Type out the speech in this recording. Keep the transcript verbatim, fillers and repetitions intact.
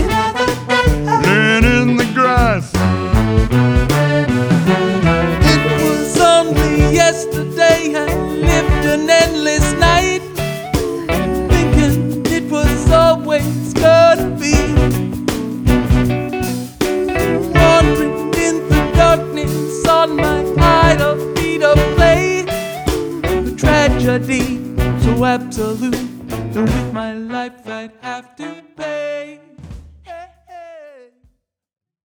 laying in the grass. It was only yesterday I lived an endless night, thinking it was always gonna be. Wandering in the darkness on my idle feet of clay, a tragedy so absolute that with my life I'd have to pay.